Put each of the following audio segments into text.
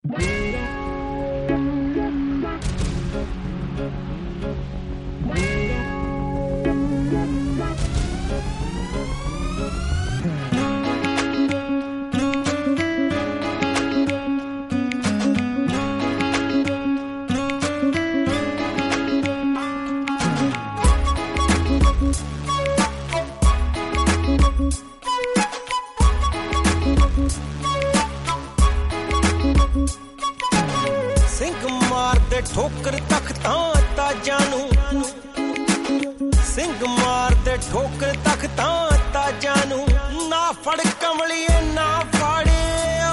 ਠੋਕਰ ਤਖਤਾਂ ਤਾਜਾਂ ਨੂੰ ਸਿੰਘ ਮਾਰਦੇ ਠੋਕਰ ਤਖਤਾਂ ਤਾਜਾਂ ਨੂੰ ਨਾ ਫੜ ਕਮਲੀਏ ਨਾ ਫੜਿਓ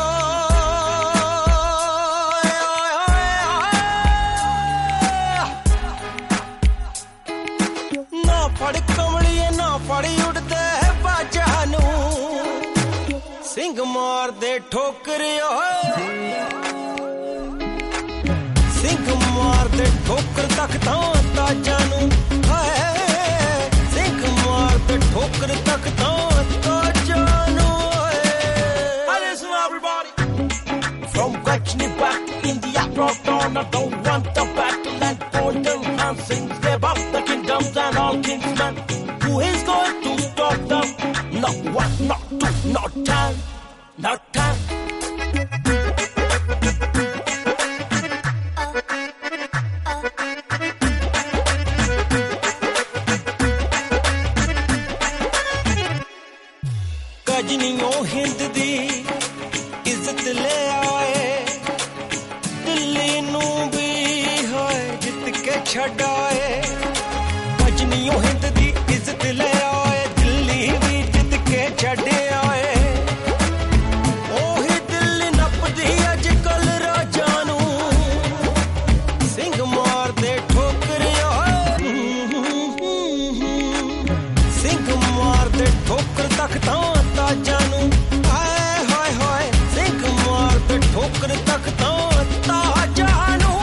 ਨਾ ਫੜ ਕਮਲੀਏ ਨਾ ਫੜੀ ਉੱਡਦੇ ਬਾਜਾਂ ਨੂੰ ਸਿੰਘ ਮਾਰਦੇ ਠੋਕਰ ਸਿੰਘ ਮਾਰਦੇ ਠੋਕਰ ਤਖਤਾਂ ਤਾਜਾਂ ਨੂੰ ਹਾਏ ਸਿੰਘ ਮਾਰਦੇ ਠੋਕਰ ਤਖਤਾਂ ਤਾਜਾਂ ਨੂੰ Listen everybody From Gretchen back to India brought on I don't want the battle and golden hand sings live up the kingdoms and all kingsmen Who is going to stop them? Not one, not two, not 10 Not 10 ਗਜਨੀਓਂ Hind ਦੀ ਇੱਜ਼ਤ ਲੈ ਆਏ ਦਿੱਲੀ ਨੂੰ ਵੀ ਹੋਏ ਜਿੱਤ ਕੇ ਛੱਡ ਆਏ ਗਜਨੀਓਂ ਹਿੰਦ ਦੀ ਇੱਜ਼ਤ ਲੈ ਆਏ ਦਿੱਲੀ ਵੀ ਜਿੱਤ ਕੇ ਛੱਡ ਆਏ ਉਹੀ ਦਿੱਲੀ ਨੱਪਦੀ ਅੱਜ ਕੱਲ ਰਾਜਾਂ ਨੂੰ ਸਿੰਘ ਮਾਰਦੇ ਠੋਕਰ ਸਿੰਘ ਮਾਰਦੇ ਠੋਕਰ ਤਖਤਾਂ ਤਾਜਾਂ ਨੂੰ ਹਾਏ ਹਾਏ ਹਾਏ ਸਿੰਘ ਮਾਰਦੇ ਠੋਕਰ ਤਖਤਾਂ ਤਾਜਾਂ ਨੂੰ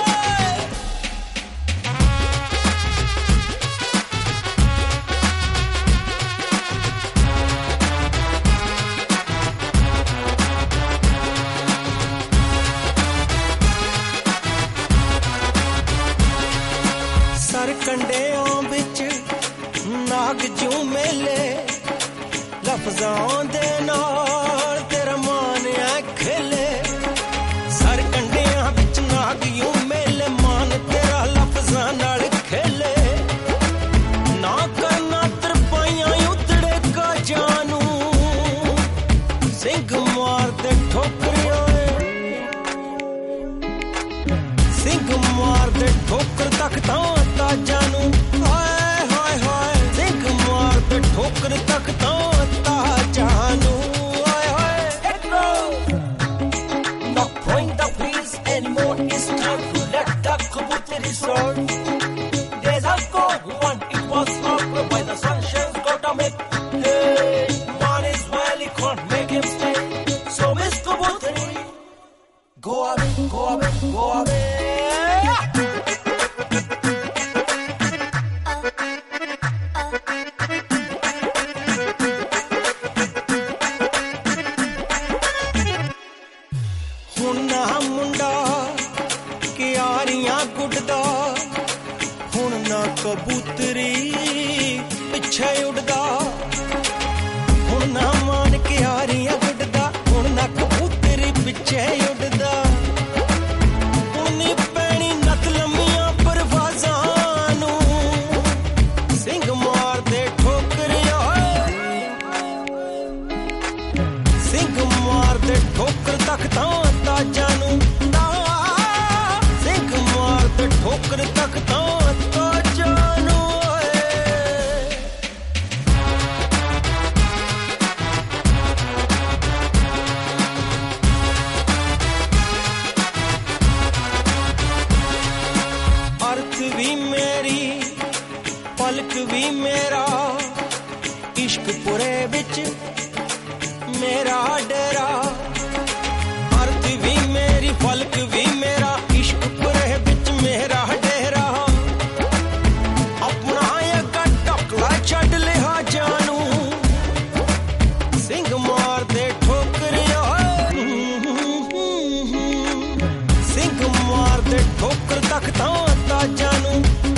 ਸਰ ਕੰਡਿਆਂ ਵਿੱਚ ਨਾਗ ਜੂ ਮੇਲੇ ਲਫ਼ਜ਼ਾਂ ਦੇ ਨਾਲ ਤੇਰਾ ਮਾਨ ਆ ਖੇਲੇ ਸਰ ਕੰਡਿਆਂ ਵਿੱਚ ਨਾਗ ਯੂ ਮੇਲੇ ਮਾਨ ਤੇਰਾ ਲਫ਼ਜ਼ਾਂ ਨਾਲ ਖੇਲੇ ਨਾ ਕਰਨਾ ਤਰਪਾਈਆਂ ਉਤੜੇ ਕਾਜਾਂ ਨੂੰ ਸਿੰਘ ਮਾਰਦੇ ਠੋਕਰ ਸਿੰਘ ਮਾਰਦੇ ਠੋਕਰ ਤਖਤਾਂ ਤਾਜਾਂ ਨੂੰ ਹਾਏ ਹਾਏ ਹਾਏ ਸਿੰਘ ਮਾਰਦੇ ਠੋਕਰ ਤਖਤਾਂ ਤਾਜਾਂ ਨੂੰ ਹਾਏ ਹਾਏ Not playing the piece anymore it's time to let the kabutri soar Days have gone one it was hard by the sunshine's gotta make hey man is well he can't make him stay So Miss Kabutri go away go away go away ਹੁਣ ਨਾ ਮੁੰਡਾ ਕਿਆਰੀਆਂ ਗੁੱਡਦਾ ਹੁਣ ਨਾ ਕਬੂਤਰੀ ਪਿੱਛੇ ਉੱਡਦਾ ਹੁਣ ਨਾ ਮਾਨ ਕਿਆਰੀਆਂ ਗੁੱਡਦਾ ਹੁਣ ਨਾ ਕਬੂਤਰੀ ਪਿੱਛੇ ਉੱਡਦਾ ਹੁਣ ਨੀ ਪੈਣੀ ਨੱਕ ਲੰਮੀਆਂ ਪਰਵਾਜ਼ਾਂ ਨੂੰ ਸਿੰਘ ਮਾਰਦੇ ਠੋਕਰ ਸਿੰਘ ਮਾਰਦੇ ਠੋਕਰ ਤਖਤਾਂ ਤਾਜਾਂ ਨੂੰ ਸਿੰਘ ਮਾਰਦੇ ਠੋਕਰ ਤਖਤਾਂ ਤਾਜਾਂ ਨੂੰ ਅਰਥ ਵੀ ਮੇਰੀ ਪਲਕ ਵੀ ਮੇਰਾ ਇਸ਼ਕ ਪੁਰੇ ਵਿੱਚ ਮੇਰਾ ਡੇਰਾ ਅਰਥ ਵੀ ਮੇਰੀ ਫਲਕ ਵੀ ਮੇਰਾ ਇਸ਼ਕ ਪੁਰੇ ਵਿੱਚ ਮੇਰਾ ਡੇਰਾ ਠੋਕਰ ਤੱਕ ਤਾਂ ਤਾਜਾਂ ਨੂੰ